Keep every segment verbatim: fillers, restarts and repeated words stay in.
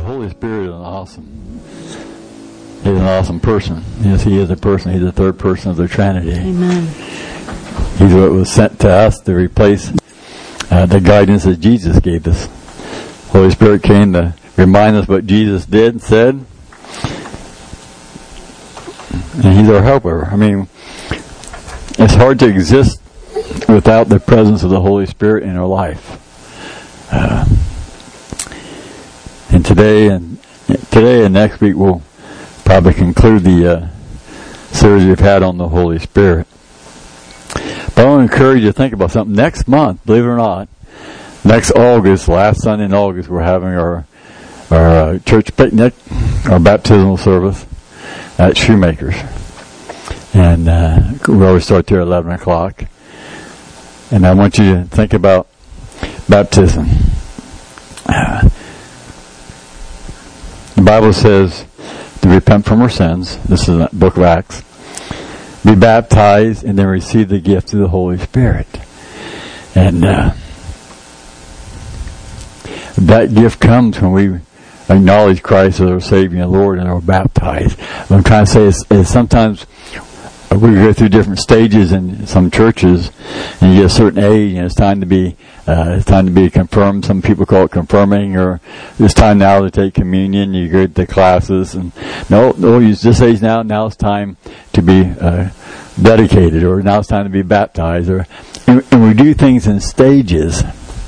Holy Spirit is awesome. He's an awesome person. Yes, He is a person. He's the third person of the Trinity. Amen. He's what was sent to us to replace uh, the guidance that Jesus gave us. Holy Spirit came to remind us what Jesus did and said. And He's our helper. I mean, it's hard to exist without the presence of the Holy Spirit in our life. Uh, and today and today and next week we'll probably conclude the uh, series we've had on the Holy Spirit. But I want to encourage you to think about something. Next month, believe it or not, next August, last Sunday in August, we're having our our uh, church picnic, our baptismal service at Shoemakers. And uh, we always start there at eleven o'clock. And I want you to think about baptism. Uh, the Bible says to repent from our sins. This is the book of Acts. Be baptized and then receive the gift of the Holy Spirit. And uh, that gift comes when we acknowledge Christ as our Savior and Lord and are baptized. What I'm trying to say is, is sometimes we go through different stages in some churches, and you get a certain age, and it's time to be uh, it's time to be confirmed. Some people call it confirming, or it's time now to take communion. You go to classes, and no, no, use this age now. Now it's time to be uh, dedicated, or now it's time to be baptized, or and, and we do things in stages,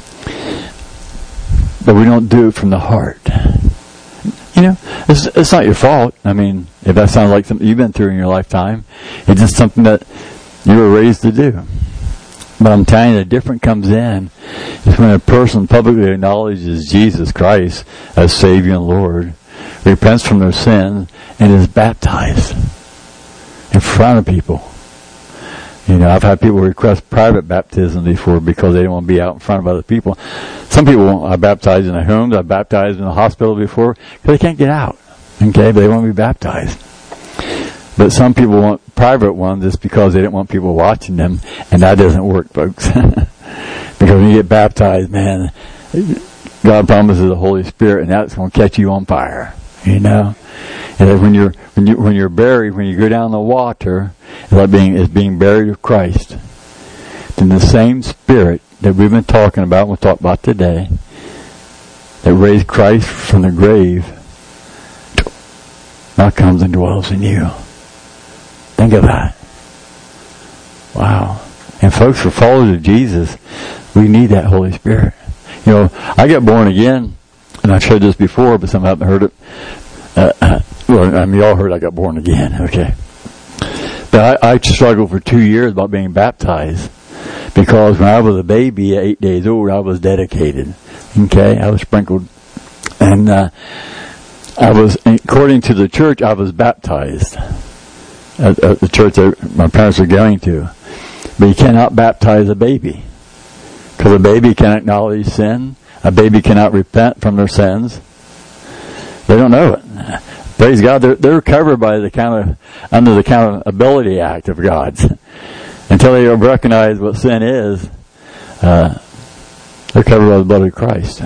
but we don't do it from the heart. You know, it's, it's not your fault. I mean, if that sounds like something you've been through in your lifetime, it's just something that you were raised to do. But I'm telling you, the difference comes in is when a person publicly acknowledges Jesus Christ as Savior and Lord, repents from their sins, and is baptized in front of people. You know, I've had people request private baptism before because they didn't want to be out in front of other people. Some people I baptized in their homes. I baptized in the hospital before because they can't get out. Okay, but they want to be baptized. But some people want private ones just because they didn't want people watching them, and that doesn't work, folks. Because when you get baptized, man, God promises the Holy Spirit, and that's going to catch you on fire. You know, and when you're when you when you're buried, when you go down the water, it's like being is being buried with Christ. Then the same Spirit that we've been talking about, we'll talk about today, that raised Christ from the grave, now comes and dwells in you. Think of that. Wow. And folks, for followers of Jesus, we need that Holy Spirit. You know, I got born again. And I've shared this before, but some haven't heard it. Uh, uh, well, I mean, you all heard I got born again, okay. But I, I struggled for two years about being baptized. Because when I was a baby at eight days old, I was dedicated. Okay, I was sprinkled. And uh, I was, according to the church, I was baptized. At, at the church that my parents were going to. But you cannot baptize a baby. Because a baby cannot acknowledge sin. A baby cannot repent from their sins. They don't know it. Praise God, they're, they're covered by the count of, under the Accountability Act of God. Until they recognize what sin is, uh, they're covered by the blood of Christ.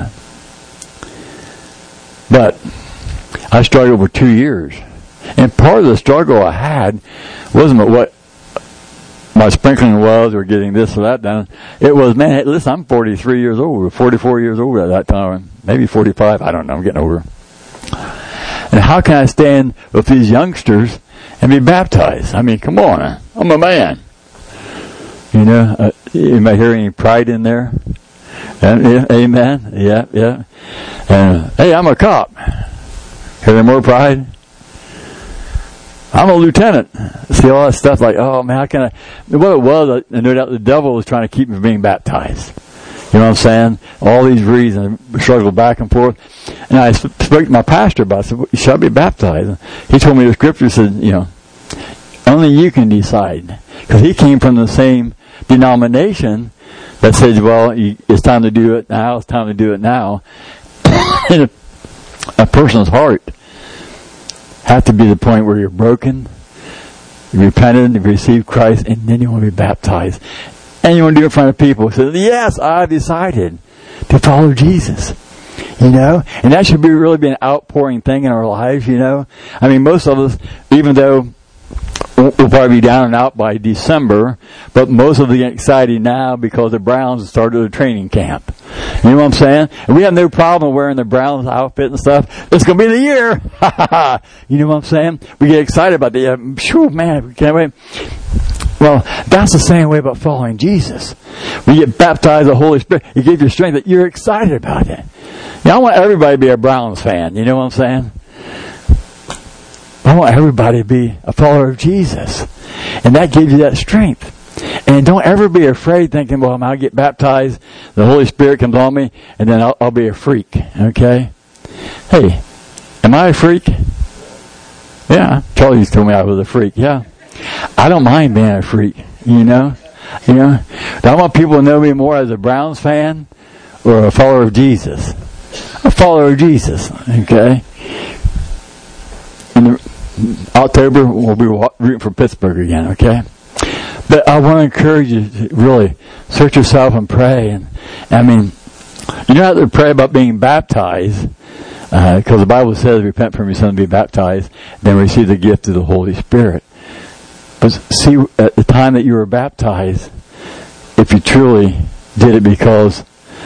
But I struggled for two years. And part of the struggle I had wasn't what my sprinkling was or getting this or that done. It was, man, hey, listen, I'm forty-three years old, or forty-four years old at that time. Maybe forty-five. I don't know. I'm getting older. And how can I stand with these youngsters and be baptized? I mean, come on. I'm a man. You know, uh, you might hear any pride in there. And, yeah, amen. Yeah, yeah. And, hey, I'm a cop. Hear any more pride? I'm a lieutenant. See all that stuff like, oh man, how can I? What it was, I no doubt the devil was trying to keep me from being baptized. You know what I'm saying? All these reasons, struggle back and forth. And I spoke to my pastor about it. I said, well, should I be baptized? He told me the scripture said, you know, only you can decide. Because he came from the same denomination that says, well, you, it's time to do it now, it's time to do it now. And a, a person's heart have to be the point where you're broken, you repented, you received Christ, and then you want to be baptized. And you want to do it in front of people. So, yes, I've decided to follow Jesus. You know, and that should be really be an outpouring thing in our lives, you know. I mean, most of us, even though we'll probably be down and out by December, but most of us get excited now because the Browns started a training camp. You know what I'm saying? And we have no problem wearing the Browns outfit and stuff. It's going to be the year. You know what I'm saying? We get excited about the, uh, phew, man, we can't wait. Well, that's the same way about following Jesus. When you get baptized in the Holy Spirit, He gives you strength that you're excited about it. You know, I want everybody to be a Browns fan. You know what I'm saying? I want everybody to be a follower of Jesus. And that gives you that strength. And don't ever be afraid thinking, well, I'll get baptized, the Holy Spirit comes on me, and then I'll, I'll be a freak. Okay? Hey, am I a freak? Yeah. Charlie told me I was a freak. Yeah. I don't mind being a freak, you know? You know? I want people to know me more as a Browns fan or a follower of Jesus. A follower of Jesus, okay? In the, October, we'll be rooting for Pittsburgh again, okay? But I want to encourage you to really search yourself and pray. And I mean, you don't have to pray about being baptized, because uh, the Bible says, repent from your sin and be baptized, then receive the gift of the Holy Spirit. But see, at the time that you were baptized, if you truly did it because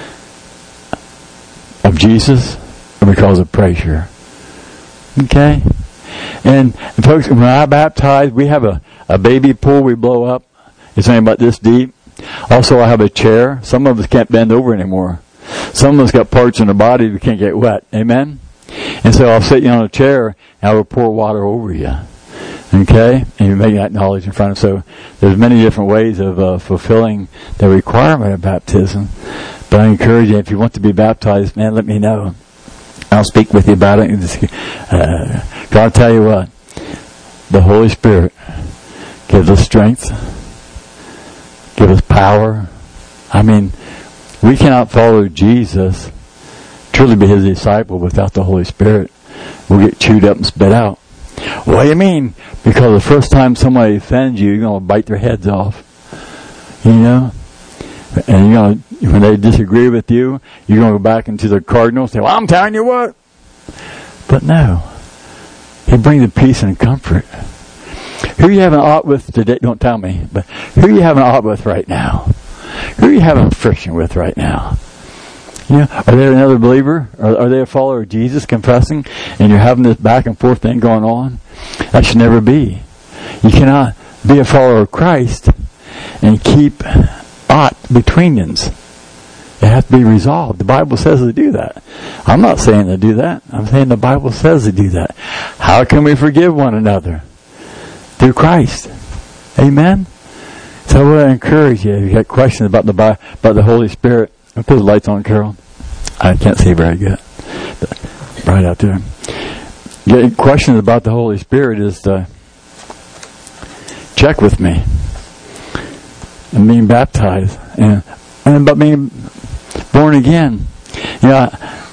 of Jesus or because of pressure. Okay? And, and folks, when I baptize, we have a, a baby pool we blow up. It's only about this deep. Also, I have a chair. Some of us can't bend over anymore. Some of us got parts in the body we can't get wet. Amen? And so I'll sit you on a chair and I will pour water over you. Okay? And you make that knowledge in front of. So there's many different ways of uh, fulfilling the requirement of baptism. But I encourage you, if you want to be baptized, man, let me know. I'll speak with you about it. Uh, God, I'll tell you what. The Holy Spirit gives us strength. Gives us power. I mean, we cannot follow Jesus, truly be His disciple, without the Holy Spirit. We'll get chewed up and spit out. What do you mean? Because the first time somebody offends you, you're going to bite their heads off. You know? And you're going to, when they disagree with you, you're going to go back into the cardinal and say, well, I'm telling you what. But no. He brings the peace and comfort. Who are you having an ought with today? Don't tell me. But who are you having an ought with right now? Who are you having friction with right now? You know, are they another believer? Are, are they a follower of Jesus confessing? And you're having this back and forth thing going on? That should never be. You cannot be a follower of Christ and keep ought between you. It has to be resolved. The Bible says to do that. I'm not saying to do that. I'm saying the Bible says to do that. How can we forgive one another? Through Christ. Amen? So I want to encourage you, if you got questions about the about the Holy Spirit, I'll put the lights on, Carol. I can't see very good. But right out there. Get questions about the Holy Spirit is to check with me. And being baptized. And, and about being born again. You know,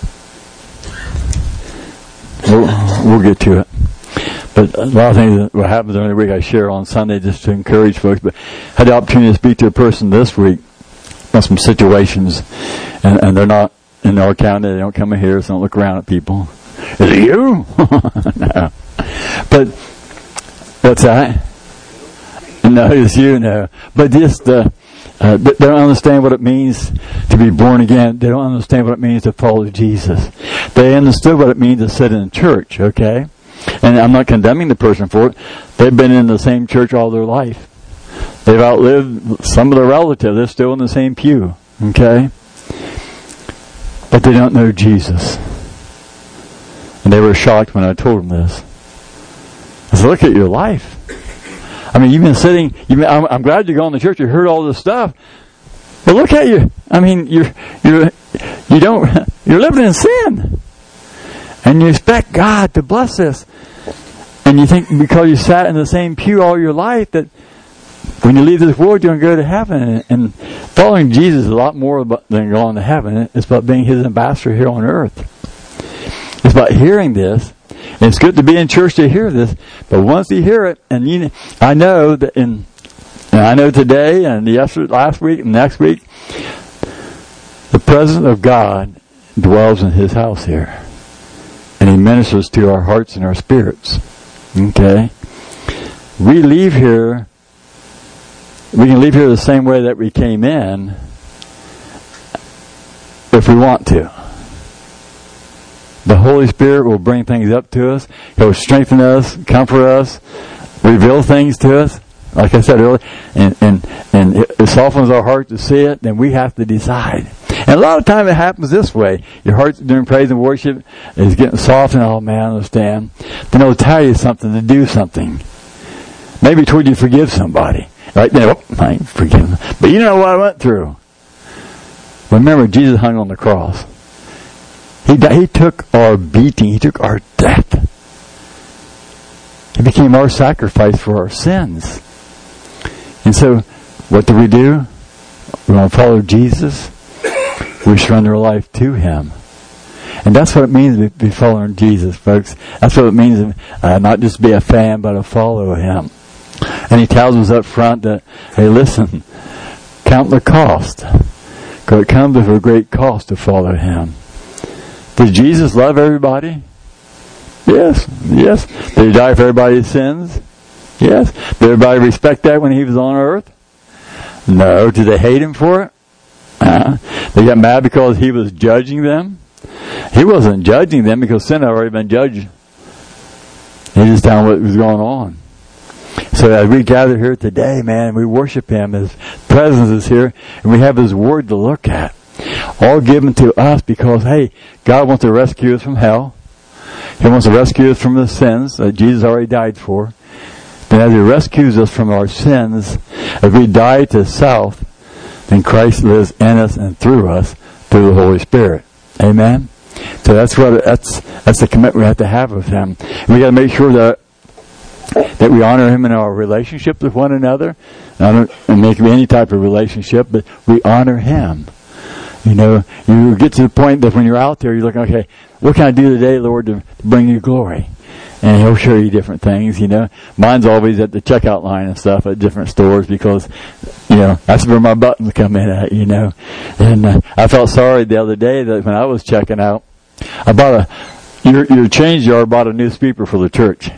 we'll, we'll get to it. But a lot of things that what happens during the week I share on Sunday just to encourage folks. But I had the opportunity to speak to a person this week about some situations, and, and they're not in our county. They don't come in here, so don't look around at people. Is it you? No. But what's that? No, it's you. No. But just uh, uh, they don't understand what it means to be born again. They don't understand what it means to follow Jesus. They understood what it means to sit in church. Okay. And I'm not condemning the person for it. They've been in the same church all their life. They've outlived some of their relatives. They're still in the same pew. Okay? But they don't know Jesus. And they were shocked when I told them this. I said, look at your life. I mean, you've been sitting, you've been, I'm, I'm glad you're going to church. You heard all this stuff. But look at you. I mean, you're, you're, you don't, you're living in sin. And you expect God to bless this. And you think because you sat in the same pew all your life that when you leave this world you're going to go to heaven. And following Jesus is a lot more about, than going to heaven. It's about being His ambassador here on earth. It's about hearing this. And it's good to be in church to hear this. But once you hear it, and you, I know that in, and I know today and yesterday, last week and next week, the presence of God dwells in His house here. And He ministers to our hearts and our spirits. Okay? We leave here, we can leave here the same way that we came in if we want to. The Holy Spirit will bring things up to us. He'll strengthen us, comfort us, reveal things to us. Like I said earlier, and, and, and it softens our heart to see it, then we have to decide. And a lot of time it happens this way. Your heart during praise and worship is getting soft and, oh man, I understand. Then it'll tell you something to do something. Maybe toward you forgive somebody. Right then, oh, I ain't forgiven. But you know what I went through. Remember, Jesus hung on the cross. He, he took our beating. He took our death. He became our sacrifice for our sins. And so, what do we do? We want to follow Jesus. We surrender our life to Him. And that's what it means to be following Jesus, folks. That's what it means to uh, not just be a fan, but to follow Him. And He tells us up front that, hey, listen, count the cost. Because it comes with a great cost to follow Him. Did Jesus love everybody? Yes. Yes. Did He die for everybody's sins? Yes. Did everybody respect that when He was on earth? No. Did they hate Him for it? Uh, they got mad because He was judging them? He wasn't judging them because sin had already been judged. He just telling what was going on. So as we gather here today, man, we worship Him. His presence is here, and we have His Word to look at. All given to us because, hey, God wants to rescue us from hell. He wants to rescue us from the sins that Jesus already died for. Then as He rescues us from our sins, as we die to self, then Christ lives in us and through us through the Holy Spirit. Amen? So that's what that's that's the commitment we have to have with Him. And we got to make sure that that we honor Him in our relationship with one another. And it can be any type of relationship, but we honor Him. You know, you get to the point that when you're out there, you're looking, okay, what can I do today, Lord, to bring You glory? And He'll show you different things, you know. Mine's always at the checkout line and stuff at different stores because, you know, that's where my buttons come in at, you know. And uh, I felt sorry the other day that when I was checking out, I bought a, your, your change jar bought a new speaker for the church.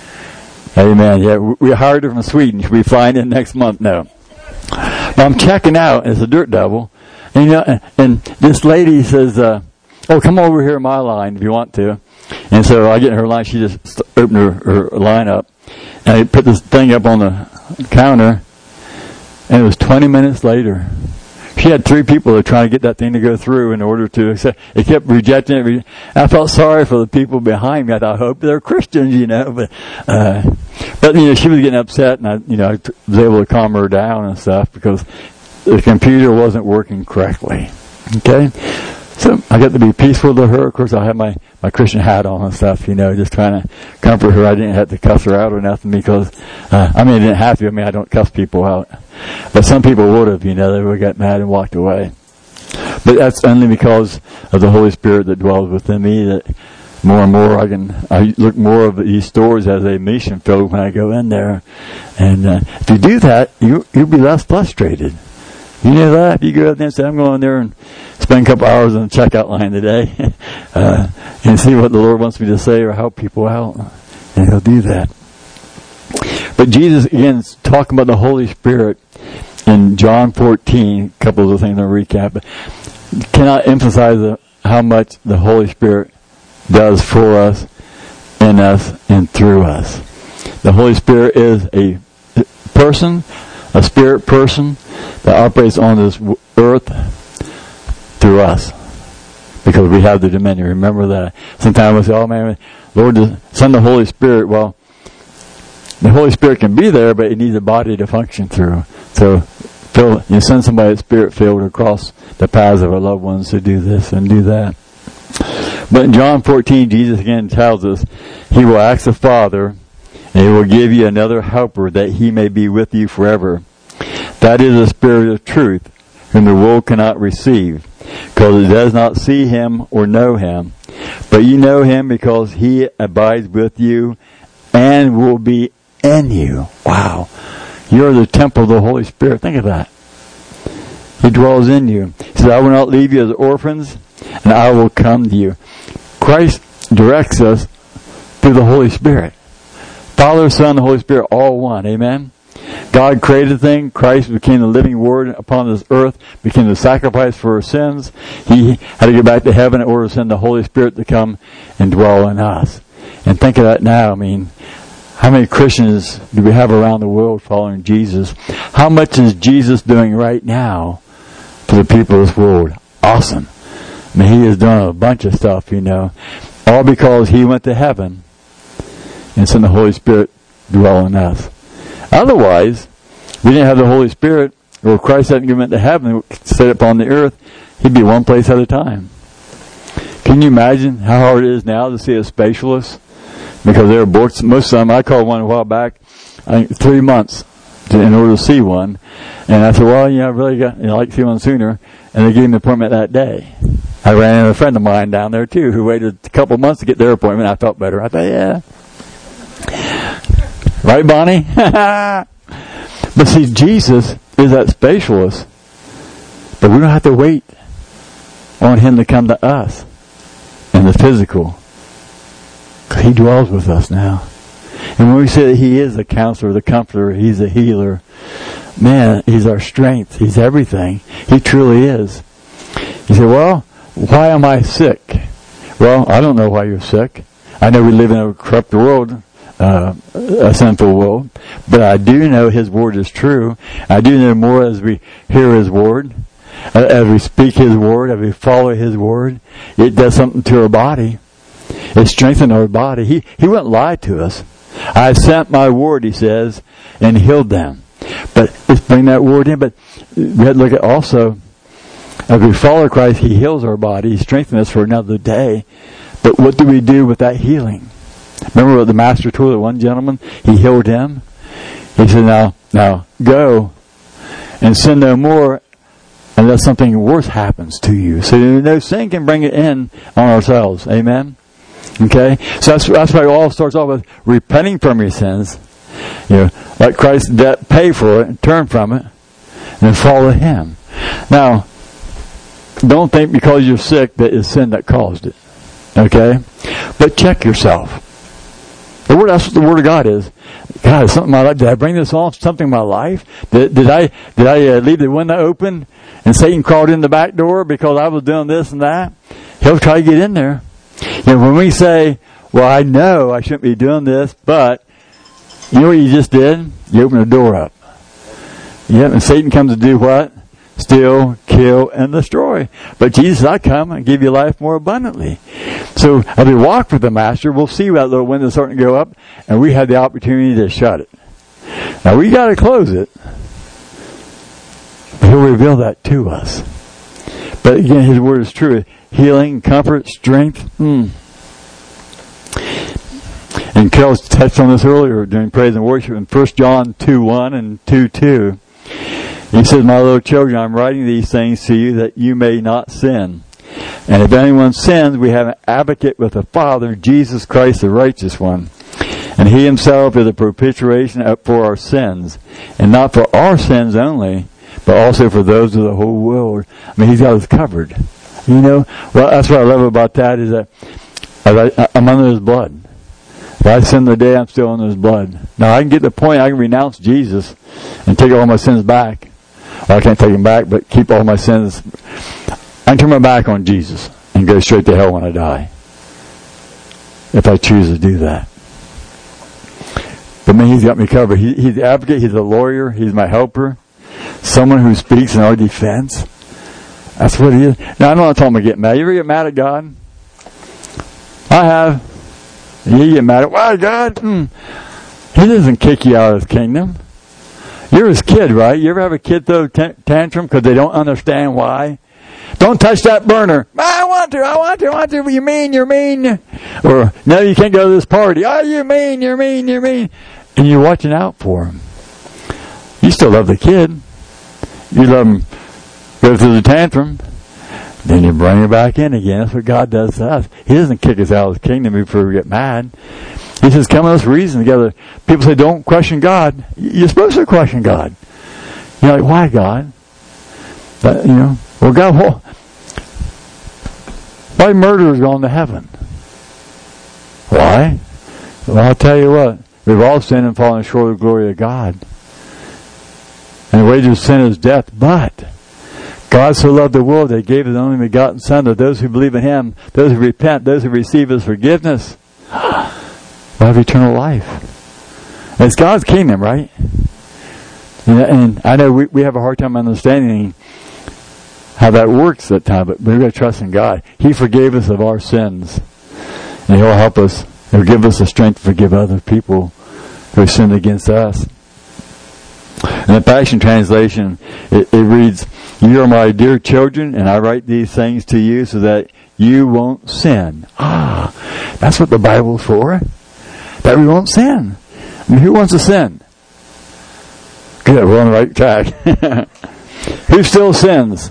Amen. Yeah, we hired her from Sweden. She'll be flying in next month now. But I'm checking out as a dirt devil. And, you know, and, and this lady says, uh, oh, come over here in my line if you want to. And so I get in her line. She just opened her, her line up. And I put this thing up on the counter. And it was twenty minutes later. She had three people that were trying to get that thing to go through in order to accept. It kept rejecting it. I felt sorry for the people behind me. I thought, I hope they're Christians, you know. But, uh, but you know, she was getting upset, and I, you know, I t- was able to calm her down and stuff because the computer wasn't working correctly. Okay? So I got to be peaceful to her. Of course, I had my, my Christian hat on and stuff, you know, just trying to comfort her. I didn't have to cuss her out or nothing because, uh, I mean, I didn't have to. I mean, I don't cuss people out. But some people would have, you know, they would have got mad and walked away. But that's only because of the Holy Spirit that dwells within me that more and more I can, I look more of these stores as a mission field when I go in there. And, uh, if you do that, you, you'll be less frustrated. You know that? If you go out there and say, I'm going there and spend a couple hours on the checkout line today, uh, and see what the Lord wants me to say or help people out, and He'll do that. But Jesus, again, is talking about the Holy Spirit in John fourteen, a couple of the things I'll recap, but cannot emphasize the, how much the Holy Spirit does for us, in us, and through us. The Holy Spirit is a person, a spirit person, that operates on this earth through us. Because we have the dominion. Remember that. Sometimes we say, oh man, Lord, send the Holy Spirit. Well, the Holy Spirit can be there, but it needs a body to function through. So, fill, you send somebody that's spirit-filled across the paths of our loved ones to do this and do that. But in John fourteen, Jesus again tells us, He will ask the Father, and He will give you another helper that He may be with you forever. That is the Spirit of truth, whom the world cannot receive, because it does not see Him or know Him. But you know Him because He abides with you and will be in you. Wow. You're the temple of the Holy Spirit. Think of that. He dwells in you. He says, I will not leave you as orphans. and I will come to you. Christ directs us through the Holy Spirit. Father, Son, the Holy Spirit, all one. Amen? God created things. Christ became the living Word upon this earth, became the sacrifice for our sins. He had to go back to heaven in order to send the Holy Spirit to come and dwell in us. And think of that now. I mean, how many Christians do we have around the world following Jesus? How much is Jesus doing right now for the people of this world? Awesome. I mean, He has done a bunch of stuff, you know, all because He went to heaven and sent the Holy Spirit to dwell in us. Otherwise, we didn't have the Holy Spirit, or Christ hadn't given it to heaven, set it upon the earth, He'd be one place at a time. Can you imagine how hard it is now to see a spatialist? Because they're booked. Most of them, I called one a while back, I think three months to, in order to see one. And I said, well, you know, I really got, you know, like to see one sooner. And they gave me an appointment that day. I ran into a friend of mine down there too, who waited a couple months to get their appointment. I felt better. I thought, yeah. Right, Bonnie? But see, Jesus is that spatialist. But we don't have to wait on Him to come to us in the physical. Because He dwells with us now. And when we say that He is the counselor, the comforter, He's a healer, man, He's our strength. He's everything. He truly is. You say, well, why am I sick? Well, I don't know why you're sick. I know we live in a corrupt world, uh, a sinful world, but I do know His Word is true. I do know more as we hear His Word, as we speak His Word, as we follow His Word. It does something to our body. It strengthens our body. He He wouldn't lie to us. I sent my word, He says, and healed them. But let's bring that word in. But we have to look at also, as we follow Christ, He heals our body. He strengthens us for another day. But what do we do with that healing? Remember what the Master told that one gentleman? He healed him. He said, now, now go and sin no more unless something worse happens to you. So no sin can bring it in on ourselves. Amen? Okay? So that's, that's why it all starts off with repenting from your sins. You know, let Christ's debt pay for it and turn from it and then follow Him. Now, don't think because you're sick that it's sin that caused it. Okay? But check yourself. The word, that's what the Word of God is. God, is something in my life. Did I bring this on? Something in my life? Did, did I did I uh, leave the window open and Satan crawled in the back door because I was doing this and that? He'll try to get in there. You know, when we say, well, I know I shouldn't be doing this, but you know what you just did? You opened the door up. Yeah, and Satan comes to do what? Steal, kill, and destroy. But Jesus said, I come and give you life more abundantly. So as we walk with the Master, we'll see that little window starting to go up, and we have the opportunity to shut it. Now we got to close it. He'll reveal that to us. But again, His Word is true. Healing, comfort, strength. Mm. And Carol touched on this earlier during praise and worship in First John two one and two two. He says, my little children, I'm writing these things to you that you may not sin. And if anyone sins, we have an advocate with the Father, Jesus Christ, the righteous one. And He Himself is a propitiation for our sins. And not for our sins only, but also for those of the whole world. I mean, He's got us covered. You know, well, that's what I love about that is that I, I'm under His blood. If I sin today, I'm still under His blood. Now, I can get to the point I can renounce Jesus and take all my sins back. Well, I can't take them back, but keep all my sins. I can turn my back on Jesus and go straight to hell when I die. If I choose to do that. But man, He's got me covered. He, he's the advocate. He's a lawyer. He's my helper. Someone who speaks in our defense. That's what He is. Now, I don't want to tell him to get mad. You ever get mad at God? I have. You get mad at, why, God? Mm. He doesn't kick you out of His kingdom. You're His kid, right? You ever have a kid throw a t- tantrum because they don't understand why? Don't touch that burner. I want to, I want to, I want to. You mean, you're mean. Or, no, you can't go to this party. Oh, you mean, you're mean, you're mean. And you're watching out for them. You still love the kid. You love them go through the tantrum. Then you bring her back in again. That's what God does to us. He doesn't kick us out of His kingdom before we get mad. He says, come with us reason together. People say, don't question God. You're supposed to question God. You're like, why, God? But, you know, well, God, well, Why murderers going to heaven? Why? Well, I'll tell you what. We've all sinned and fallen short of the glory of God. And the wages of sin is death. But God so loved the world that He gave His only begotten Son, that those who believe in Him, those who repent, those who receive His forgiveness, will have eternal life. And it's God's kingdom, right? And I know we, we have a hard time understanding how that works at time, but we've got to trust in God. He forgave us of our sins. And He'll help us. He'll give us the strength to forgive other people who sinned against us. In the Passion Translation, it, it reads, "You are my dear children, and I write these things to you so that you won't sin." Ah, that's what the Bible's for. That we won't sin. I mean, who wants to sin? Good, we're on the right track. Who still sins?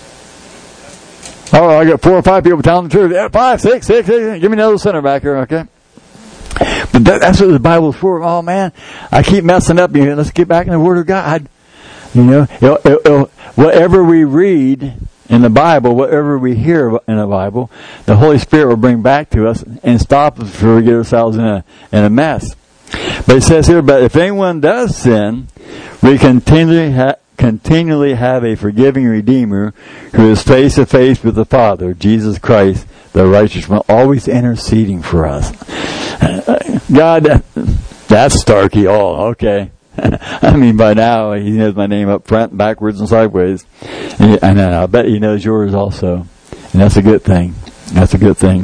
Oh, I got four or five people telling the truth. Yeah, five, six, six, six. Give me another sinner back here, okay? But that, that's what the Bible's for. Oh man, I keep messing up. You know, let's get back in the Word of God. You know, it'll, it'll, it'll, whatever we read in the Bible, whatever we hear in the Bible, the Holy Spirit will bring back to us and stop us before we get ourselves in a in a mess. But it says here, but if anyone does sin, we continually ha- continually have a forgiving Redeemer who is face to face with the Father, Jesus Christ, the righteous one, always interceding for us. God, that's Starkey. Oh, okay. I mean, by now, He knows my name up front, backwards, and sideways. And, and I bet He knows yours also. And that's a good thing. That's a good thing.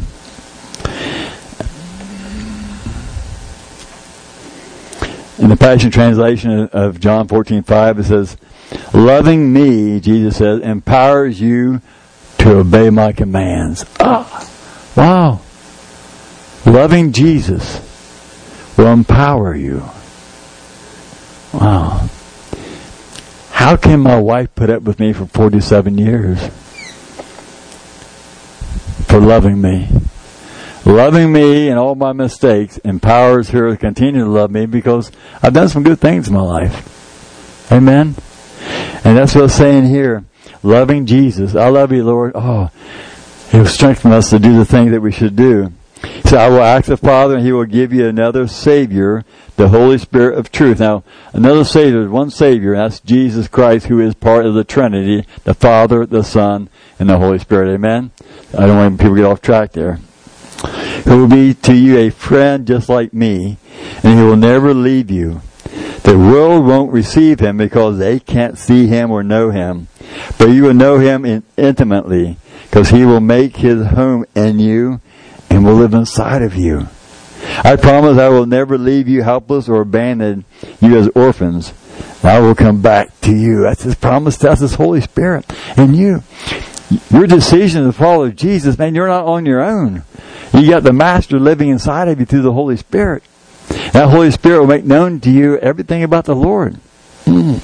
In the Passion Translation of John fourteen five, it says, "Loving me," Jesus says, "empowers you to obey my commands." Ah, wow. Loving Jesus will empower you. Wow. How can my wife put up with me for forty-seven years? For loving me. Loving me and all my mistakes empowers her to continue to love me because I've done some good things in my life. Amen? And that's what I'm saying here. Loving Jesus. I love you, Lord. Oh, He'll strengthen us to do the thing that we should do. He said, I will ask the Father and He will give you another Savior, the Holy Spirit of truth. Now, another Savior, one Savior, that's Jesus Christ, who is part of the Trinity, the Father, the Son, and the Holy Spirit. Amen? I don't want people to get off track there. Who will be to you a friend just like me, and He will never leave you. The world won't receive Him because they can't see Him or know Him. But you will know Him in, intimately, because He will make His home in you and will live inside of you. I promise I will never leave you helpless or abandon you as orphans. I will come back to you. That's His promise. That's His Holy Spirit in you. Your decision to follow Jesus, man, you're not on your own. You got the Master living inside of you through the Holy Spirit. That Holy Spirit will make known to you everything about the Lord. Mm.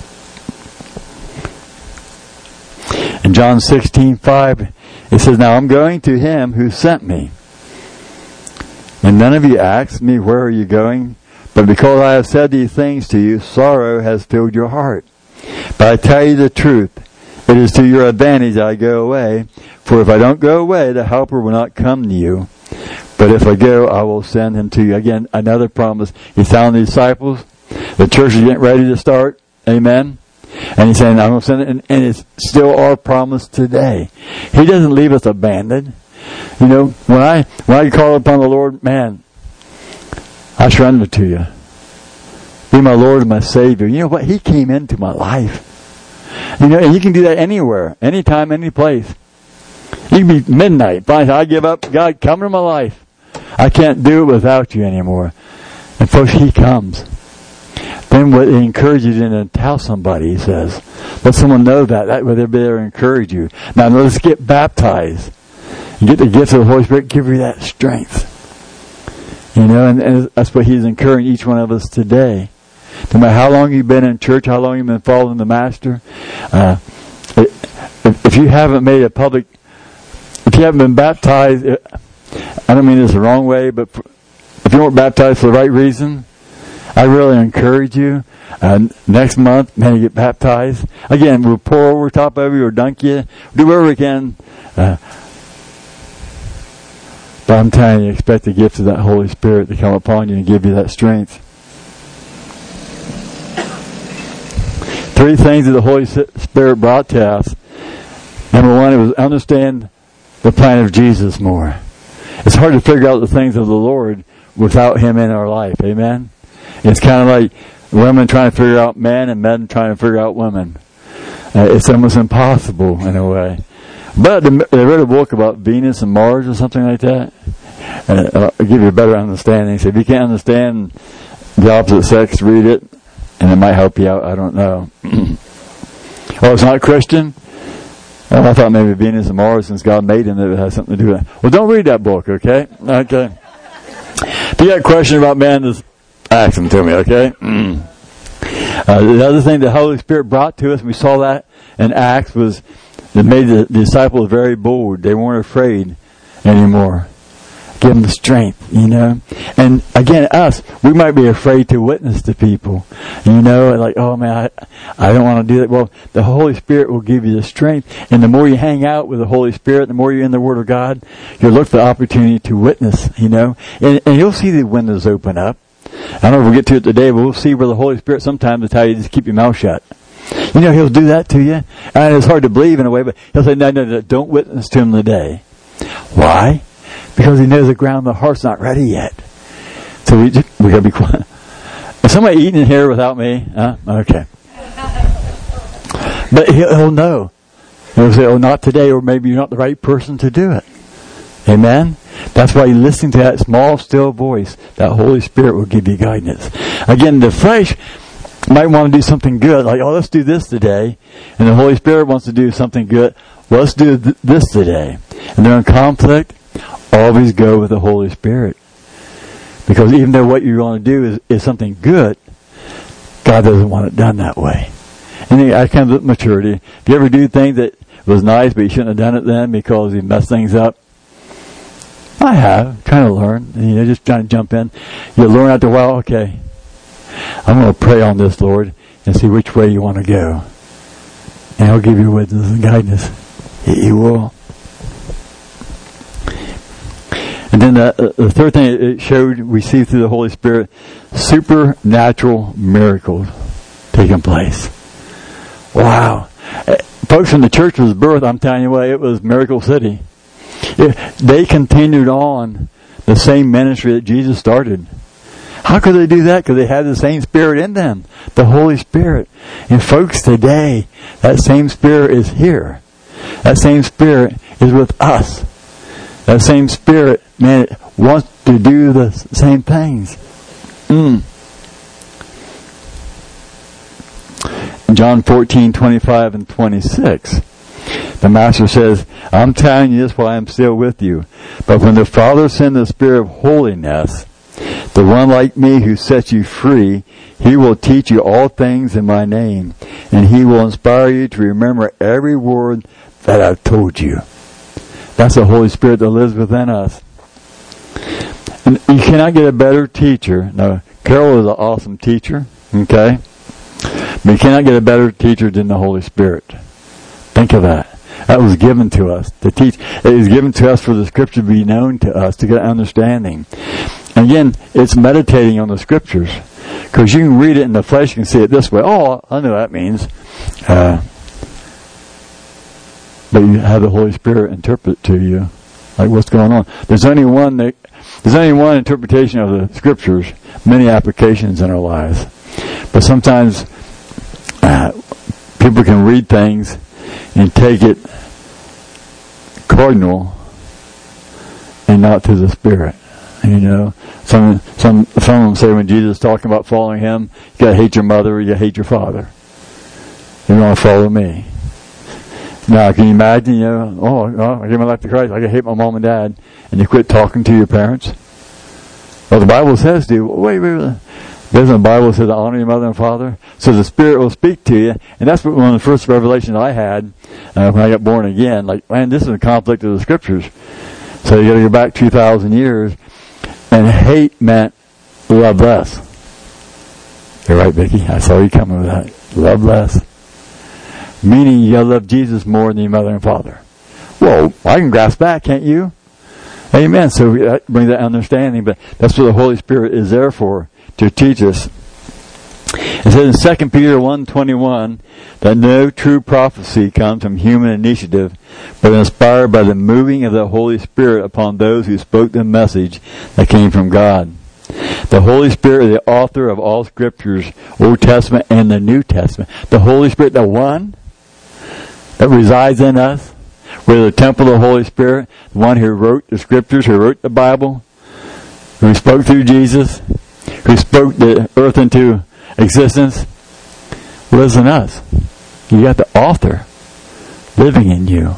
In John sixteen five, it says, "Now I'm going to Him who sent me. And none of you asked me, where are you going? But because I have said these things to you, sorrow has filled your heart. But I tell you the truth, it is to your advantage I go away. For if I don't go away, the Helper will not come to you. But if I go, I will send Him to you." Again, another promise. He's telling the disciples, the church is getting ready to start. Amen. And He's saying, I'm going to send it. And, and it's still our promise today. He doesn't leave us abandoned. You know, when I when I call upon the Lord, man, I surrender to you. Be my Lord and my Savior. You know what? He came into my life. You know, and you can do that anywhere, anytime, any place. You can be midnight. Fine, I give up. God, come into my life. I can't do it without you anymore. And folks, He comes. Then what He encourages you to tell somebody, He says. Let someone know that. That way they'll be able to encourage you. Now let's get baptized. And get the gift of the Holy Spirit. Give you that strength. You know, and, and that's what He's encouraging each one of us today. No matter how long you've been in church, how long you've been following the Master, uh, if, if you haven't made a public, if you haven't been baptized, I don't mean this the wrong way, but if you weren't baptized for the right reason, I really encourage you. Uh, next month, man, you get baptized. Again, we'll pour over top of you or dunk you, do whatever we can. Uh, But I'm telling you, expect the gift of that Holy Spirit to come upon you and give you that strength. Three things that the Holy Spirit brought to us. Number one, it was understand the plan of Jesus more. It's hard to figure out the things of the Lord without Him in our life. Amen? It's kind of like women trying to figure out men and men trying to figure out women. Uh, it's almost impossible in a way. But they read a book about Venus and Mars or something like that. And it'll give you a better understanding. So if you can't understand the opposite sex, read it. And it might help you out. I don't know. Oh, it's not Christian? Well, I thought maybe Venus and Mars, since God made them, that it has something to do with it. Well, don't read that book, okay? Okay. If you got a question about man, just ask them to me, okay? Uh, the other thing the Holy Spirit brought to us, and we saw that in Acts, was it made the disciples very bold. They weren't afraid anymore. Give them the strength, you know. And again, us, we might be afraid to witness to people. You know, like, oh man, I, I don't want to do that. Well, the Holy Spirit will give you the strength. And the more you hang out with the Holy Spirit, the more you're in the Word of God, you'll look for the opportunity to witness, you know. And, and you'll see the windows open up. I don't know if we'll get to it today, but we'll see where the Holy Spirit sometimes will tell you just keep your mouth shut. You know, He'll do that to you. And it's hard to believe in a way, but He'll say, no, no, no, don't witness to Him today. Why? Because He knows the ground, the heart's not ready yet. So we just, we gotta be quiet. Is somebody eating in here without me? Huh? Okay. But he'll, he'll know. He'll say, oh, not today, or maybe you're not the right person to do it. Amen? That's why you listen to that small, still voice. That Holy Spirit will give you guidance. Again, the flesh might want to do something good, like, oh, let's do this today. And the Holy Spirit wants to do something good. Well, let's do th- this today. And they're in conflict. Always go with the Holy Spirit. Because even though what you want to do is, is something good, God doesn't want it done that way. And that comes with maturity. If you ever do things that was nice, but you shouldn't have done it then because you messed things up, I have. Trying to learn. You know, just trying to jump in. You learn after a while, okay, I'm going to pray on this, Lord, and see which way you want to go. And He'll give you wisdom and guidance. He, he will. And then the, the third thing it showed, we see through the Holy Spirit, supernatural miracles taking place. Wow. Folks, when the church was birthed, I'm telling you what, it was Miracle City. It, they continued on the same ministry that Jesus started. How could they do that? Because they had the same Spirit in them, the Holy Spirit. And folks, today, that same Spirit is here. That same Spirit is with us. That same Spirit, man, wants to do the same things. Mm. John fourteen, twenty-five and twenty-six. The Master says, I'm telling you this while I'm still with you. But when the Father sends the Spirit of holiness, the one like me who sets you free, He will teach you all things in my name. And He will inspire you to remember every word that I've told you. That's the Holy Spirit that lives within us. And you cannot get a better teacher. Now, Carol is an awesome teacher, okay? But you cannot get a better teacher than the Holy Spirit. Think of that. That was given to us to teach. It was given to us for the Scripture to be known to us, to get understanding. And again, it's meditating on the Scriptures. Because you can read it in the flesh, you can see it this way. Oh, I know what that means. Uh, but you have the Holy Spirit interpret to you, like what's going on. There's only one that, there's only one interpretation of the Scriptures, many applications in our lives. But sometimes uh, people can read things and take it cardinal and not to the Spirit. You know, some some some of them say when Jesus is talking about following Him, you gotta hate your mother or you hate your father. You want to follow me. Now, can you imagine, you know, oh, oh, I gave my life to Christ, I gotta hate my mom and dad, and you quit talking to your parents? Well, the Bible says to you, wait, wait, wait. Doesn't the Bible say to honor your mother and father? So the Spirit will speak to you. And that's what one of the first revelations I had uh, when I got born again. Like, man, this is a conflict of the Scriptures. So you got to go back two thousand years. And hate meant love less. You're right, Vicki. I saw you coming with that. Love less. Meaning you got to love Jesus more than your mother and father. Whoa, I can grasp that, can't you? Amen. So that brings that understanding, but that's what the Holy Spirit is there for, to teach us. It says in Second Peter one twenty-one that no true prophecy comes from human initiative, but inspired by the moving of the Holy Spirit upon those who spoke the message that came from God. The Holy Spirit is the author of all scriptures, Old Testament and the New Testament. The Holy Spirit, the one that resides in us, we're the temple of the Holy Spirit, the one who wrote the scriptures, who wrote the Bible, who spoke through Jesus, who spoke the earth into existence, lives in us. You got the author living in you.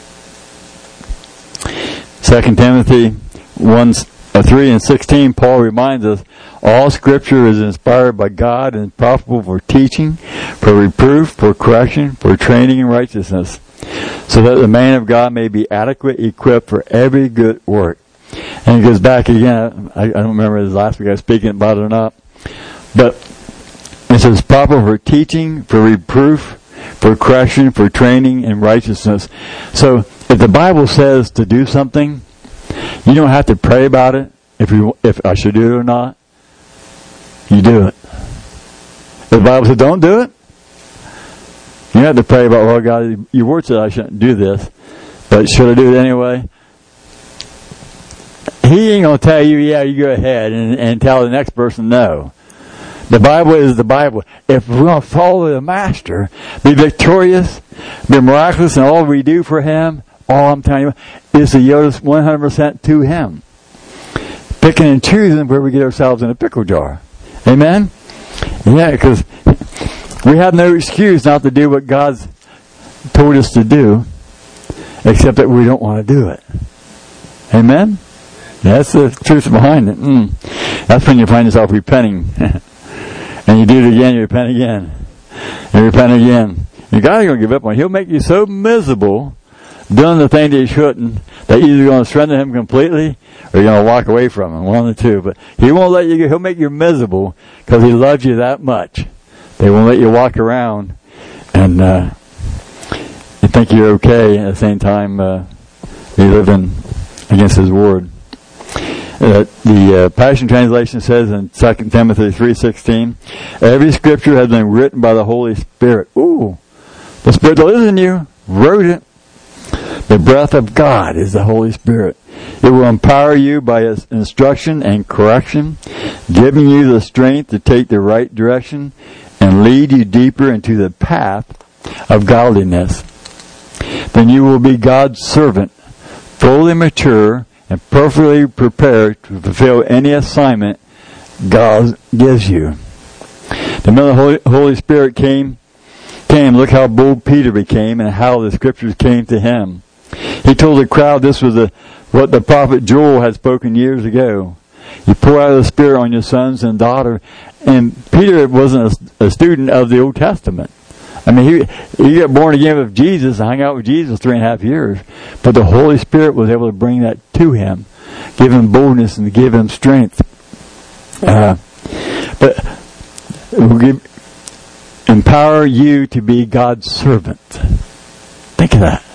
Second Timothy one, three and sixteen, Paul reminds us, all scripture is inspired by God and profitable for teaching, for reproof, for correction, for training in righteousness, so that the man of God may be adequate, equipped for every good work. And it goes back again, I, I don't remember this last week I was speaking about it or not, but it says proper for teaching, for reproof, for correction, for training in righteousness. So if the Bible says to do something, you don't have to pray about it, if you if I should do it or not. You do it. If the Bible says don't do it, you have to pray about, well, God, your word said I shouldn't do this, but should I do it anyway? He ain't going to tell you, yeah, you go ahead, and, and tell the next person no. The Bible is the Bible. If we're going to follow the Master, be victorious, be miraculous in all we do for Him, all I'm telling you is to yield us one hundred percent to Him. Picking and choosing where we get ourselves in a pickle jar. Amen? Yeah, because we have no excuse not to do what God's told us to do, except that we don't want to do it. Amen? That's the truth behind it. Mm. That's when you find yourself repenting. And you do it again, you repent again. You repent again. And God's going to give up on you. He'll make you so miserable doing the thing that you shouldn't, that you're either going to surrender Him completely or you're going to walk away from Him. One of the two. But He won't let you go. He'll make you miserable because He loves you that much. They won't let you walk around and uh, you think you're okay. At the same time, uh, you're living against His Word. Uh, the uh, Passion Translation says in Second Timothy three sixteen, every scripture has been written by the Holy Spirit. Ooh, the Spirit that lives in you wrote it. The breath of God is the Holy Spirit. It will empower you by its instruction and correction, giving you the strength to take the right direction and lead you deeper into the path of godliness. Then you will be God's servant, fully mature and perfectly prepared to fulfill any assignment God gives you. The minute the Holy, Holy Spirit came, came, look how bold Peter became and how the scriptures came to him. He told the crowd this was a, what the prophet Joel had spoken years ago. You pour out the Spirit on your sons and daughters. And Peter wasn't a, a student of the Old Testament. I mean, he he got born again with Jesus and hung out with Jesus three and a half years. But the Holy Spirit was able to bring that to him, give him boldness and give him strength. Uh, but it will give, empower you to be God's servant. Think of that.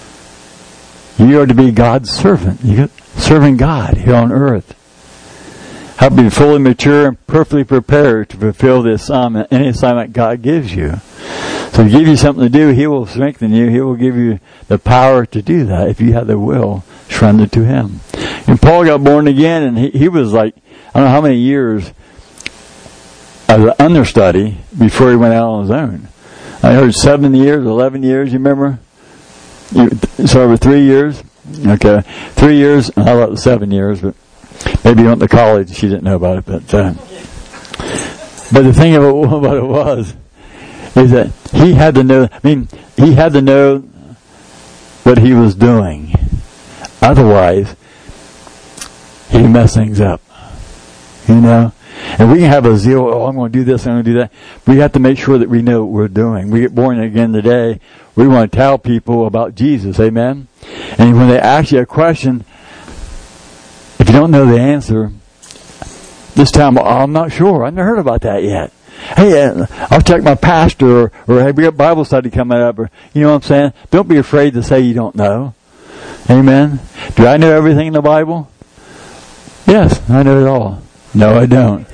You are to be God's servant. You're serving God here on earth. Help be fully mature and perfectly prepared to fulfill the assignment, any assignment God gives you. So to give you something to do, He will strengthen you. He will give you the power to do that if you have the will surrendered to Him. And Paul got born again, and he, he was like, I don't know how many years as an understudy before he went out on his own. I heard seven years, eleven years, you remember? You, so over three years? Okay. Three years, how about seven years, but maybe you went to college, she didn't know about it, but uh, but the thing about what it was is that he had to know, I mean, he had to know what he was doing. Otherwise, he'd mess things up. You know? And we can have a zeal, oh, I'm going to do this, I'm going to do that. We have to make sure that we know what we're doing. We get born again today, we want to tell people about Jesus, amen? And when they ask you a question, if you don't know the answer, this time, oh, I'm not sure. I've never heard about that yet. Hey, uh, I'll check my pastor, or, or hey, we got Bible study coming up, or, you know what I'm saying? Don't be afraid to say you don't know. Amen. Do I know everything in the Bible? Yes, I know it all. No, I don't.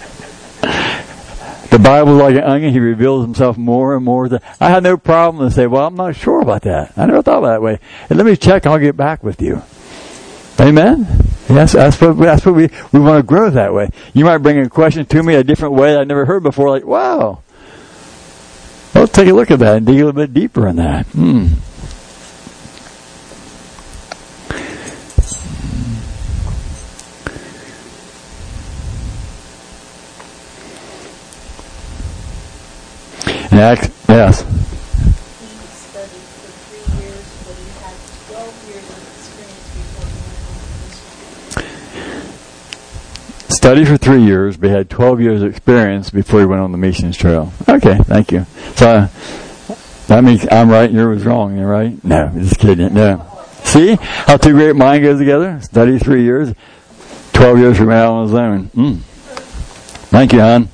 The Bible is like an onion. He reveals himself more and more. I have no problem to say, well, I'm not sure about that. I never thought about it that way. And let me check and I'll get back with you. Amen? Yes, that's what, that's what we, we want to grow that way. You might bring a question to me a different way that I never heard before. Like, wow. Let's take a look at that and dig a little bit deeper in that. Hmm. Next, yes. He studied for three years, but he had twelve years of experience before he went on the mission. Studied for three years, but he had twelve years of experience before he went on the missions trail. Okay, thank you. So, uh, that means I'm right and yours wrong, you're right? No, just kidding. No. See how two great minds go together? Study three years, twelve years from out on his own. Mm. Thank you, hon.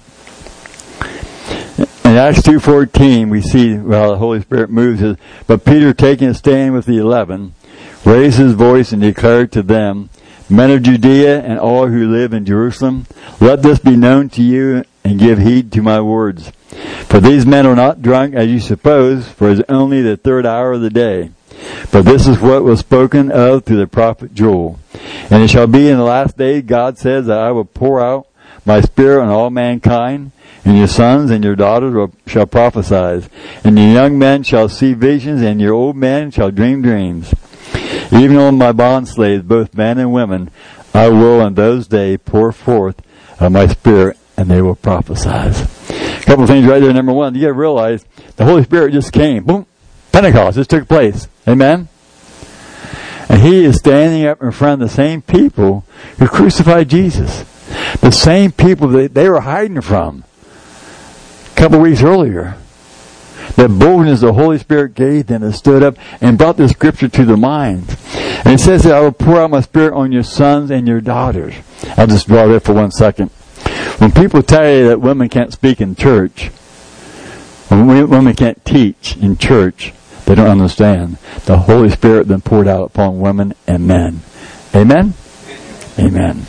In Acts two fourteen, we see how the Holy Spirit moves. His, but Peter, taking a stand with the eleven, raised his voice and declared to them, Men of Judea and all who live in Jerusalem, let this be known to you and give heed to my words. For these men are not drunk as you suppose, for it is only the third hour of the day. But this is what was spoken of through the prophet Joel. And it shall be in the last day, God says, that I will pour out my spirit on all mankind, and your sons and your daughters will, shall prophesy, and your young men shall see visions, and your old men shall dream dreams. Even on my bondslaves, both men and women, I will in those days pour forth of my spirit, and they will prophesy. A couple of things right there. Number one, you got to realize the Holy Spirit just came. Boom, Pentecost just took place. Amen. And he is standing up in front of the same people who crucified Jesus. The same people that they were hiding from a couple of weeks earlier. The boldness the Holy Spirit gave them and stood up and brought the scripture to their minds. And it says that I will pour out my spirit on your sons and your daughters. I'll just draw there for one second. When people tell you that women can't speak in church, when women can't teach in church, they don't understand. The Holy Spirit then poured out upon women and men. Amen? Amen.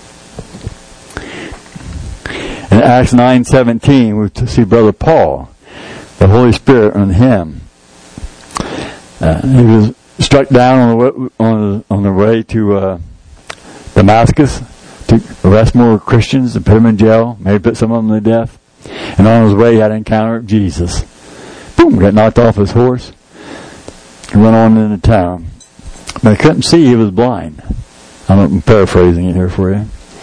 In Acts nine seventeen, we see Brother Paul, the Holy Spirit on him. Uh, he was struck down on the way, on, on the way to uh, Damascus to arrest more Christians and put them in jail, maybe put some of them to death. And on his way, he had an encounter with Jesus. Boom! Got knocked off his horse and went on into town. But he couldn't see; he was blind. I'm paraphrasing it here for you.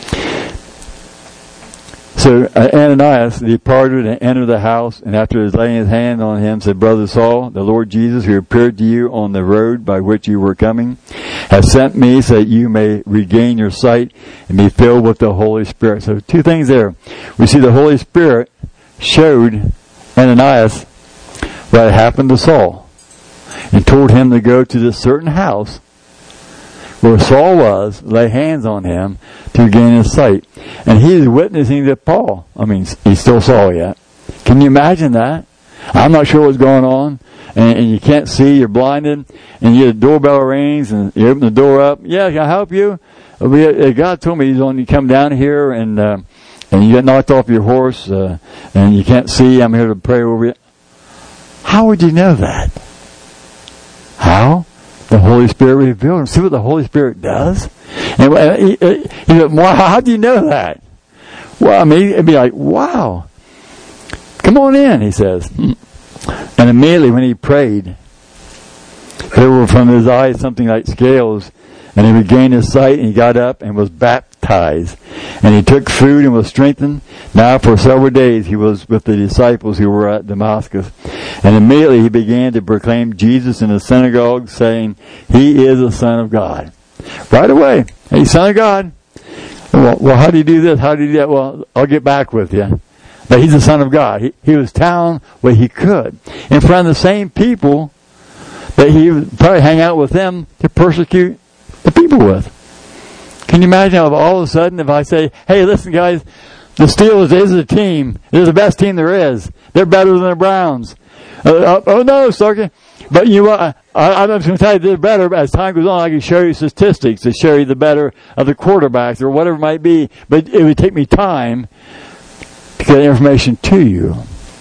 So uh, Ananias departed and entered the house, and after his laying his hand on him, said, Brother Saul, the Lord Jesus, who appeared to you on the road by which you were coming, has sent me so that you may regain your sight and be filled with the Holy Spirit. So two things there. We see the Holy Spirit showed Ananias what happened to Saul and told him to go to this certain house where Saul was, lay hands on him to gain his sight. And he is witnessing to Paul. I mean, he's still Saul yet. Can you imagine that? I'm not sure what's going on, and, and you can't see, you're blinded, and you, the doorbell rings, and you open the door up. Yeah, can I help you? We, God told me he's on you come down here, and uh, and you get knocked off your horse, uh, and you can't see. I'm here to pray over you. How would you know that? How? The Holy Spirit revealed him. See what the Holy Spirit does? And he, he, he said, wow, how do you know that? Well, I mean, it'd be like, wow. Come on in, he says. And immediately when he prayed, there were from his eyes something like scales, and he regained his sight, and he got up and was baptized. And he took food and was strengthened. Now for several days he was with the disciples who were at Damascus. And immediately he began to proclaim Jesus in the synagogue, saying, He is the Son of God. Right away. Hey, Son of God. Well, well, how do you do this? How do you do that? Well, I'll get back with you. But he's the Son of God. He, he was telling what he could in front of the same people that he would probably hang out with them to persecute the people with. Can you imagine if all of a sudden if I say, hey, listen guys, the Steelers is a team. They're the best team there is. They're better than the Browns. Uh, oh, oh no, Starkey. But you know what? I, I'm just going to tell you this better. As time goes on, I can show you statistics to show you the better of the quarterbacks or whatever it might be. But it would take me time to get information to you.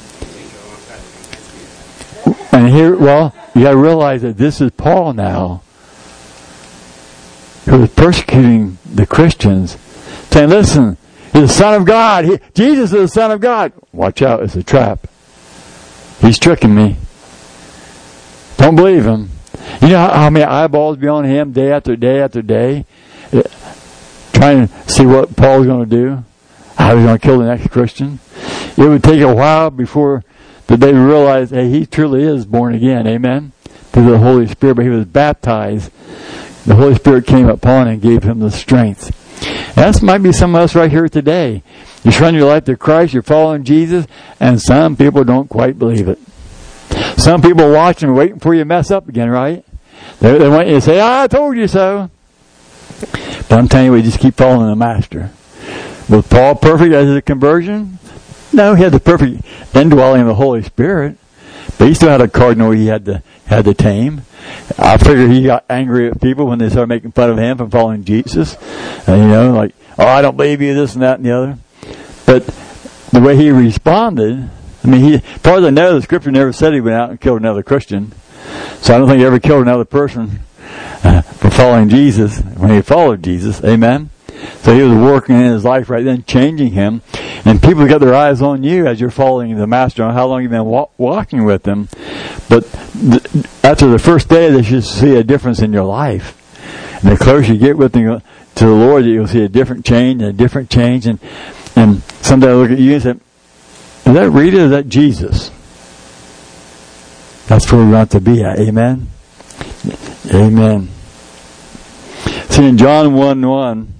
And here, well, you got to realize that this is Paul now, who was persecuting the Christians, saying, listen, he's the Son of God. He, Jesus is the Son of God. Watch out, it's a trap. He's tricking me. Don't believe him. You know how many eyeballs be on him day after day after day, trying to see what Paul's going to do, how he's going to kill the next Christian. It would take a while before that they realized, hey, he truly is born again. Amen. Through the Holy Spirit, but he was baptized. The Holy Spirit came upon and gave him the strength. And that might be some of us right here today. You're surrendering your life to Christ, you're following Jesus, and some people don't quite believe it. Some people are watching, waiting for you to mess up again, right? They, they want you to say, oh, I told you so. But I'm telling you, we just keep following the Master. Was Paul perfect as a conversion? No, he had the perfect indwelling of the Holy Spirit. But he still had a cardinal he had to had to tame. I figure he got angry at people when they started making fun of him for following Jesus. And, you know, like, oh, I don't believe you, this and that and the other. But the way he responded, I mean, he, as far as I know, the Scripture never said he went out and killed another Christian. So I don't think he ever killed another person uh, for following Jesus when he followed Jesus. Amen? So he was working in his life right then, changing him. And people got their eyes on you as you're following the Master, on how long you've been wa- walking with him. But th- after the first day, they should see a difference in your life. And the closer you get with him, to the Lord, you'll see a different change, a different change. And, and someday I look at you and say, is that Rita? Is that Jesus? That's where we want to be at. Amen? Amen. See, in John one one,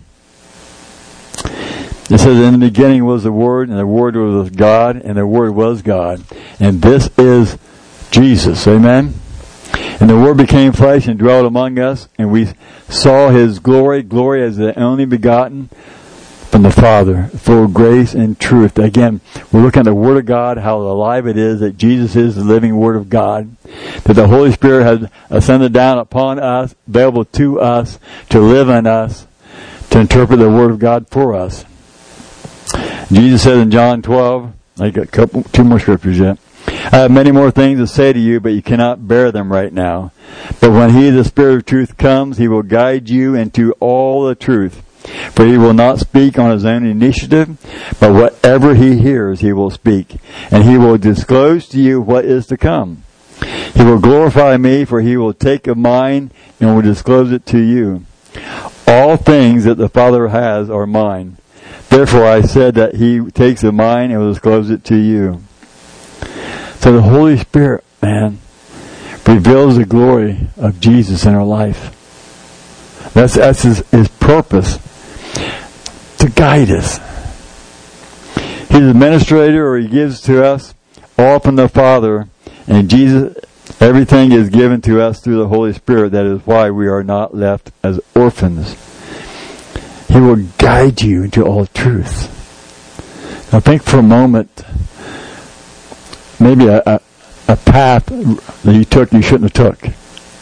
it says, in the beginning was the Word, and the Word was with God, and the Word was God. And this is Jesus. Amen? And the Word became flesh and dwelt among us, and we saw His glory, glory as the only begotten from the Father, full of grace and truth. Again, we're looking at the Word of God, how alive it is, that Jesus is the living Word of God, that the Holy Spirit has ascended down upon us, available to us, to live in us, to interpret the Word of God for us. Jesus said in John twelve, I got a couple, two more scriptures yet. I have many more things to say to you, but you cannot bear them right now. But when He, the Spirit of truth, comes, He will guide you into all the truth. For He will not speak on His own initiative, but whatever He hears, He will speak. And He will disclose to you what is to come. He will glorify Me, for He will take of mine and will disclose it to you. All things that the Father has are mine. Therefore I said that He takes of mine and will disclose it to you. So the Holy Spirit, man, reveals the glory of Jesus in our life. That's, that's his, his purpose, to guide us. He's the administrator, or He gives to us all from the Father. And Jesus, everything is given to us through the Holy Spirit. That is why we are not left as orphans. He will guide you into all truth. Now think for a moment, maybe a, a, a path that you took you shouldn't have took.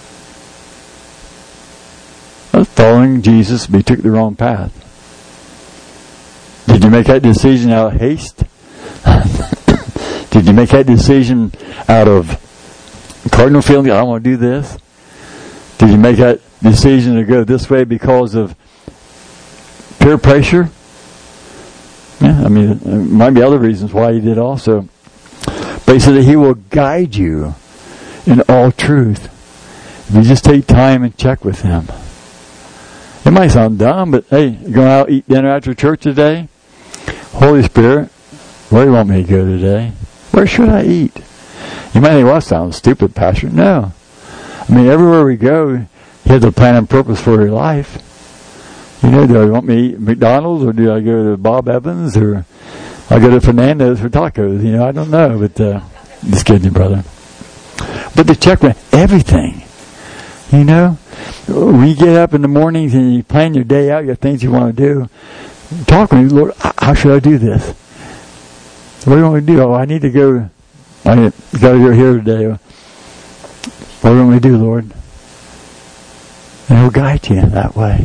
Following Jesus, but you took the wrong path. Did you make that decision out of haste? Did you make that decision out of cardinal feeling, I don't want to do this? Did you make that decision to go this way because of peer pressure? Yeah, I mean, there might be other reasons why you did also. But He said that He will guide you in all truth. If you just take time and check with Him. It might sound dumb, but hey, you're going out eat dinner after church today? Holy Spirit, where do you want me to go today? Where should I eat? You might think, well, that sounds stupid, Pastor. No. I mean, everywhere we go, He has a plan and purpose for your life. You know, do I want me to eat McDonald's, or do I go to Bob Evans, or I go to Fernando's for tacos? You know, I don't know, but uh, just kidding, brother. But to check with everything, you know, when you get up in the mornings and you plan your day out, you got things you want to do, talk with me, Lord, how should I do this? What do you want me to do? Oh, I need to go, I got to go here today. What do we do, Lord? And He'll guide you that way.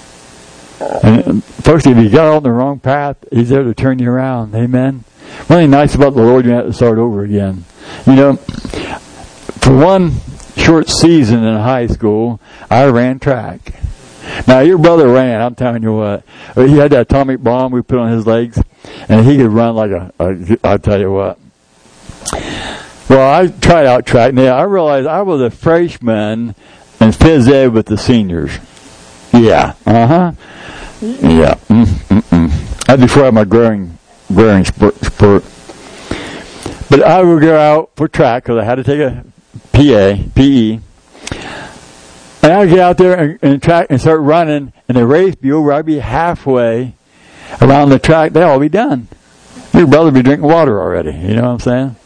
And folks, if you got on the wrong path, He's there to turn you around. Amen. One thing nice about the Lord, you have to start over again. You know, for one short season in high school, I ran track. Now, your brother ran, I'm telling you what. He had that atomic bomb we put on his legs, and he could run like a, a I'll tell you what. Well, I tried out track. Now, I realized I was a freshman in phys ed with the seniors. Yeah. Uh-huh. Yeah. Mm-mm-mm. That's before I had my growing, growing spurt, spurt. But I would go out for track because I had to take a P A, P E. And I'd get out there and, and track and start running, and the race be over. I'd be halfway around the track. They'd all be done. Your brother would be drinking water already. You know what I'm saying?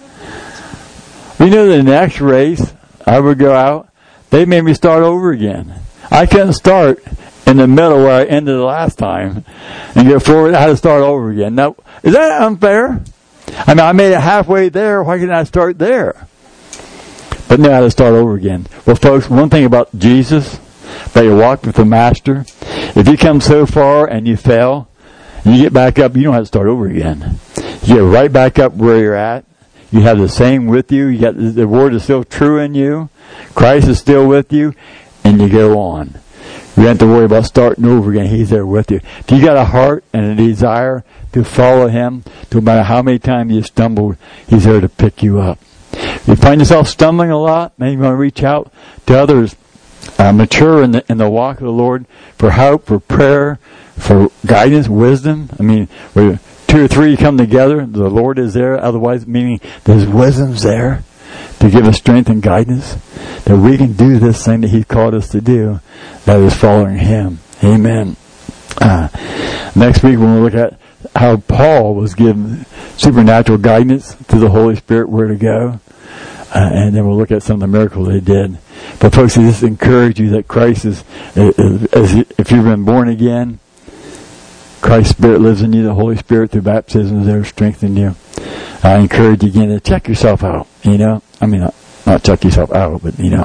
You know, the next race, I would go out. They made me start over again. I couldn't start in the middle where I ended the last time and go forward. I had to start over again. Now, is that unfair? I mean, I made it halfway there. Why couldn't I start there? But now I had to start over again. Well, folks, one thing about Jesus, that you walk with the Master, if you come so far and you fail, and you get back up, you don't have to start over again. You get right back up where you're at. You have the same with you. You got the Word is still true in you. Christ is still with you, and you go on. You don't have to worry about starting over again. He's there with you. If you got a heart and a desire to follow Him, no matter how many times you stumbled, He's there to pick you up. If you find yourself stumbling a lot, maybe you want to reach out to others uh, mature in the in the walk of the Lord for help, for prayer, for guidance, wisdom. I mean, where two or three come together, the Lord is there. Otherwise, meaning there's wisdom's there to give us strength and guidance, that we can do this thing that He's called us to do, that is following Him. Amen. Uh, next week, when we look at how Paul was given supernatural guidance through the Holy Spirit where to go, uh, and then we'll look at some of the miracles they did. But folks, I just encourage you that Christ is, is, is if you've been born again, Christ's Spirit lives in you, the Holy Spirit through baptism is there to strengthen you. I encourage you again to check yourself out, you know. I mean, not, not check yourself out, but, you know.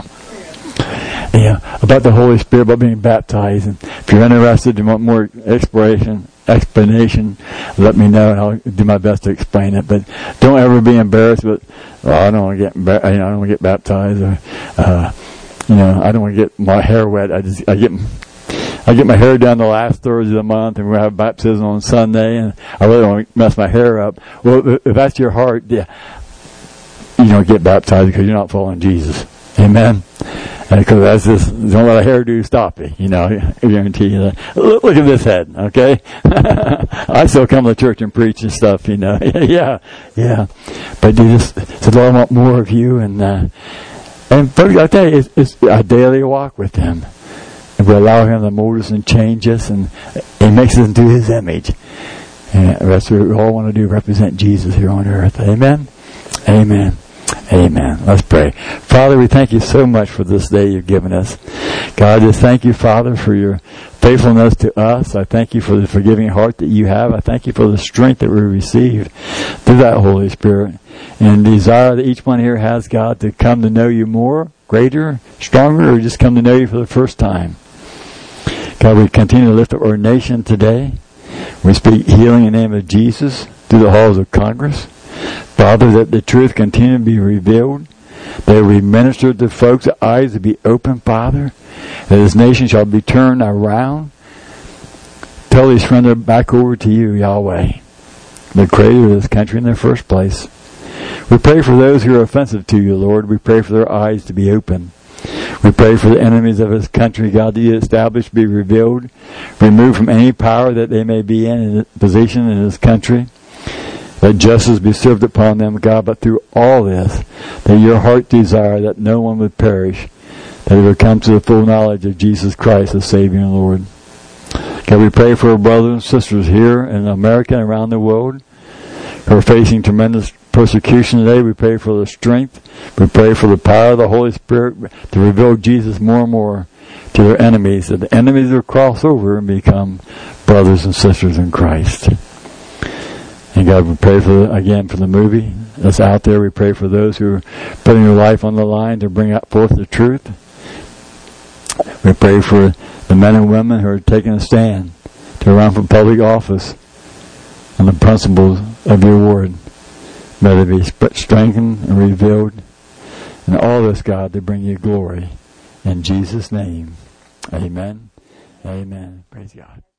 Yeah, about the Holy Spirit, about being baptized. And if you're interested and want more exploration, explanation, let me know and I'll do my best to explain it. But don't ever be embarrassed. But oh, I don't want to get, you know, I don't want to get baptized, or uh, you know, I don't want to get my hair wet. I just, I get, I get my hair done the last Thursday of the month, and we have baptism on Sunday, and I really don't want to mess my hair up. Well, if that's your heart, yeah, you don't get baptized because you're not following Jesus. Amen. Because that's just, don't let a hairdo stop you, you know, I guarantee you that. Look, look at this head, okay? I still come to church and preach and stuff, you know. yeah, yeah. But you just, so Lord, I want more of you. And, uh, and folks, I tell you, it's, it's a daily walk with Him. And we allow Him to mold us and change us, and He makes us into His image. And that's what we all want to do, represent Jesus here on earth. Amen? Amen. Amen. Let's pray. Father, we thank you so much for this day you've given us. God, I just thank you, Father, for your faithfulness to us. I thank you for the forgiving heart that you have. I thank you for the strength that we receive through that Holy Spirit, and the desire that each one here has, God, to come to know you more, greater, stronger, or just come to know you for the first time. God, we continue to lift up our nation today. We speak healing in the name of Jesus through the halls of Congress. Father, that the truth continue to be revealed, that we minister to folks' eyes to be open, Father, that this nation shall be turned around, totally surrendered back over to you, Yahweh, the creator of this country in the first place. We pray for those who are offensive to you, Lord. We pray for their eyes to be open. We pray for the enemies of this country, God, that you establish, be revealed, removed from any power that they may be in, in position in this country. Let justice be served upon them, God, but through all this, that your heart desire that no one would perish, that they would come to the full knowledge of Jesus Christ as Savior and Lord. God, we pray for our brothers and sisters here in America and around the world who are facing tremendous persecution today. We pray for the strength. We pray for the power of the Holy Spirit to reveal Jesus more and more to their enemies, that the enemies will cross over and become brothers and sisters in Christ. And God, we pray for, again, for the movie that's out there. We pray for those who are putting their life on the line to bring out forth the truth. We pray for the men and women who are taking a stand to run for public office on the principles of your word. May they be strengthened and revealed. And all this, God, to bring you glory. In Jesus' name, amen. Amen. Praise God.